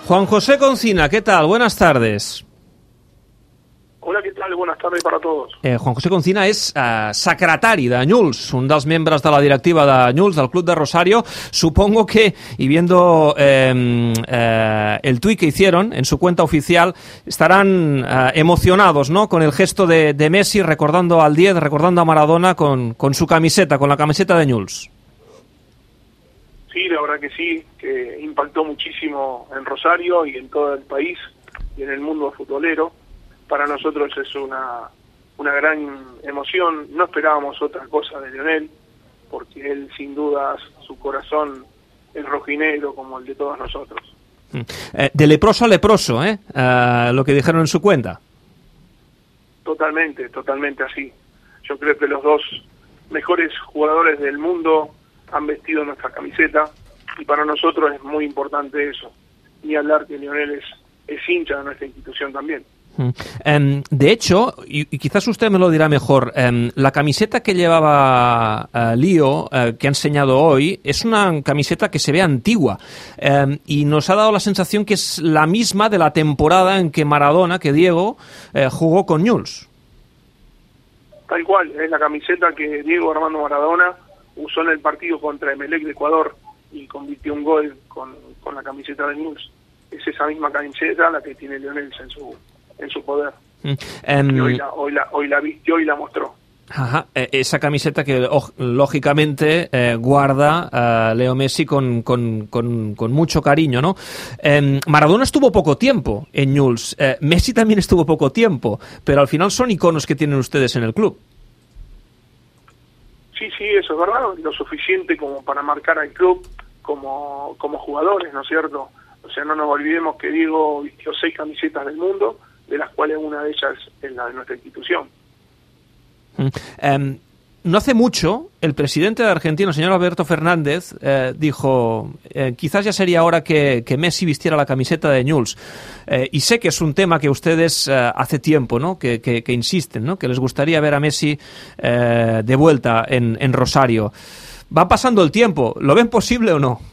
Juan José Concina, ¿qué tal? Buenas tardes. Hola, ¿qué tal? Buenas tardes para todos. Juan José Concina és secretari de Newell's, un dels membres de la directiva de Newell's, del Club de Rosario. Supongo que, y viendo el tuit que hicieron en su cuenta oficial, estarán emocionados, ¿no?, con el gesto de Messi recordando al 10, recordando a Maradona con su camiseta, con la camiseta de Newell's. Sí, la verdad que sí, que impactó muchísimo en Rosario y en todo el país y en el mundo futbolero. Para nosotros es una gran emoción. No esperábamos otra cosa de Lionel, porque él sin dudas, su corazón es rojinegro como el de todos nosotros. De leproso a leproso, lo que dijeron en su cuenta. Totalmente así. Yo creo que los dos mejores jugadores del mundo han vestido nuestra camiseta y para nosotros es muy importante eso. Ni hablar que Lionel es hincha de nuestra institución también. De hecho, y quizás usted me lo dirá mejor, la camiseta que llevaba Lío, que ha enseñado hoy, es una camiseta que se ve antigua y nos ha dado la sensación que es la misma de la temporada en que Maradona, que Diego, jugó con Newell's. Tal cual, es la camiseta que Diego Armando Maradona usó en el partido contra Emelec de Ecuador y convirtió un gol con la camiseta de Newell's. Es esa misma camiseta la que tiene Lionel en su poder. Y hoy la vistió y la mostró. Ajá, esa camiseta que lógicamente guarda Leo Messi con mucho cariño, ¿no? Maradona estuvo poco tiempo en Newell's, Messi también estuvo poco tiempo, pero al final son iconos que tienen ustedes en el club. Sí, eso es verdad, lo suficiente como para marcar al club como jugadores, ¿no es cierto? O sea, no nos olvidemos que Diego vistió 6 camisetas del mundo, de las cuales una de ellas es la de nuestra institución. No hace mucho, el presidente de Argentina, el señor Alberto Fernández, dijo, quizás ya sería hora que Messi vistiera la camiseta de Newell's. Y sé que es un tema que ustedes hace tiempo, ¿no?, que insisten, ¿no?, que les gustaría ver a Messi de vuelta en Rosario. Va pasando el tiempo, ¿lo ven posible o no?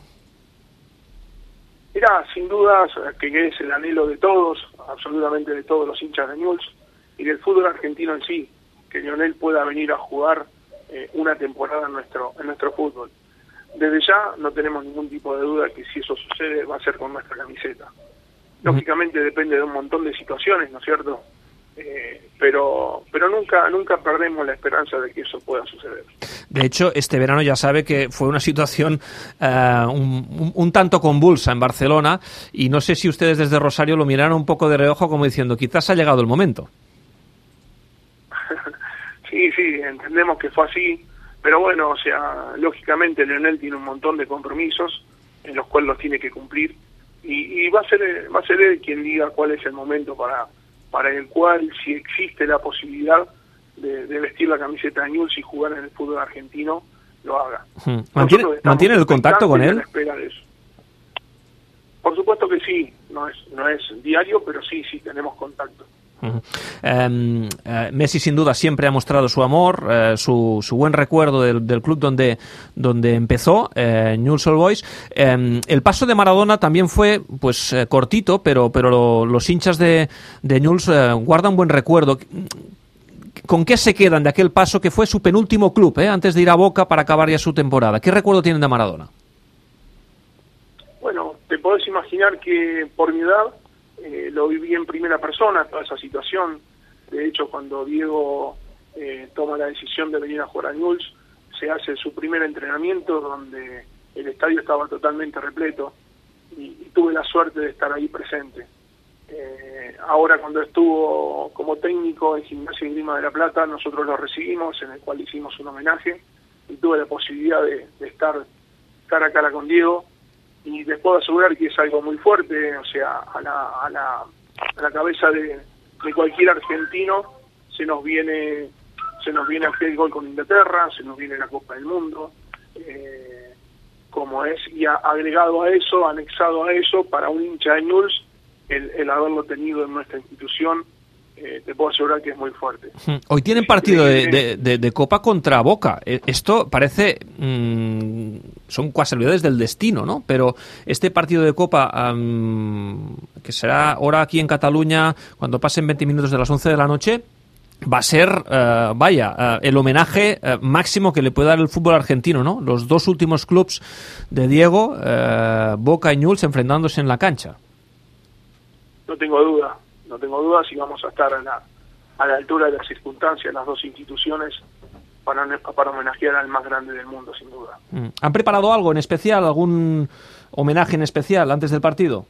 Mira, sin dudas que es el anhelo de todos, absolutamente de todos los hinchas de Newell's y del fútbol argentino en sí, que Lionel pueda venir a jugar una temporada en nuestro fútbol. Desde ya no tenemos ningún tipo de duda que si eso sucede va a ser con nuestra camiseta. Lógicamente depende de un montón de situaciones, ¿no es cierto? Pero nunca perdemos la esperanza de que eso pueda suceder. De hecho, este verano ya sabe que fue una situación un tanto convulsa en Barcelona y no sé si ustedes desde Rosario lo miraron un poco de reojo como diciendo, quizás ha llegado el momento. Sí, entendemos que fue así, pero bueno, o sea, lógicamente Lionel tiene un montón de compromisos en los cuales los tiene que cumplir y va a ser él quien diga cuál es el momento para el cual, si existe la posibilidad de vestir la camiseta de Newell's y jugar en el fútbol argentino, lo haga. ¿Mantiene el contacto con él? Espera de eso. Por supuesto que sí, no es diario, pero sí tenemos contacto. Messi sin duda siempre ha mostrado su amor, su buen recuerdo del club donde empezó, Newell's Old Boys. El paso de Maradona también fue pues cortito, pero los hinchas de Newell's guardan buen recuerdo. ¿Con qué se quedan de aquel paso que fue su penúltimo club, antes de ir a Boca para acabar ya su temporada? ¿Qué recuerdo tienen de Maradona? Bueno, te podés imaginar que por mi edad lo viví en primera persona, toda esa situación. De hecho, cuando Diego toma la decisión de venir a jugar a Newell's, se hace su primer entrenamiento donde el estadio estaba totalmente repleto y tuve la suerte de estar ahí presente. Ahora cuando estuvo como técnico en Gimnasia y Grima de la Plata, nosotros lo recibimos, en el cual hicimos un homenaje y tuve la posibilidad de estar cara a cara con Diego. Y les puedo asegurar que es algo muy fuerte, o sea, a la cabeza de cualquier argentino se nos viene aquel gol con Inglaterra, se nos viene la Copa del Mundo, como es, y agregado a eso, anexado a eso, para un hincha de Newell's, el haberlo tenido en nuestra institución te puedo asegurar que es muy fuerte. Hoy tienen partido de Copa contra Boca. Esto parece... son casualidades del destino, ¿no? Pero este partido de Copa, que será ahora aquí en Cataluña, cuando pasen 20 minutos de las 11 de la noche, va a ser, el homenaje máximo que le puede dar el fútbol argentino, ¿no? Los dos últimos clubs de Diego, Boca y Newell's, enfrentándose en la cancha. No tengo duda si vamos a estar a la altura de las circunstancias, las dos instituciones, para homenajear al más grande del mundo, sin duda. ¿Han preparado algo en especial, algún homenaje en especial antes del partido?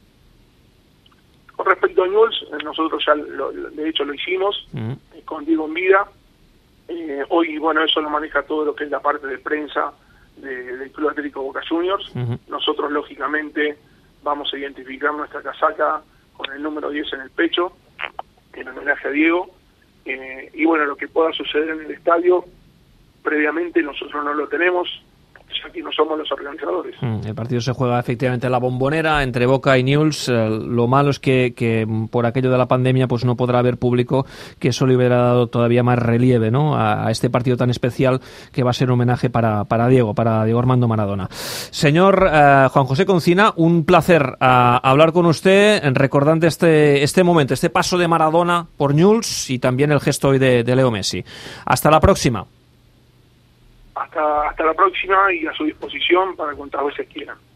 Con respecto a Newell's, nosotros ya de hecho lo hicimos con Diego en vida. Hoy, bueno, eso lo maneja todo lo que es la parte de prensa del Club Atlético Boca Juniors. Nosotros, lógicamente, vamos a identificar nuestra casaca con el número 10 en el pecho, en homenaje a Diego. Y bueno, lo que pueda suceder en el estadio, previamente nosotros no lo tenemos, ya que no somos los organizadores. El partido se juega efectivamente en la Bombonera, entre Boca y Newell's. Lo malo es que por aquello de la pandemia pues no podrá haber público, que eso le hubiera dado todavía más relieve, ¿no?, a este partido tan especial que va a ser un homenaje para Diego Armando Maradona. Señor Juan José Concina, un placer hablar con usted, recordando este momento, este paso de Maradona por Newell's y también el gesto hoy de Leo Messi. Hasta la próxima. Hasta la próxima, y a su disposición para cuantas veces quieran.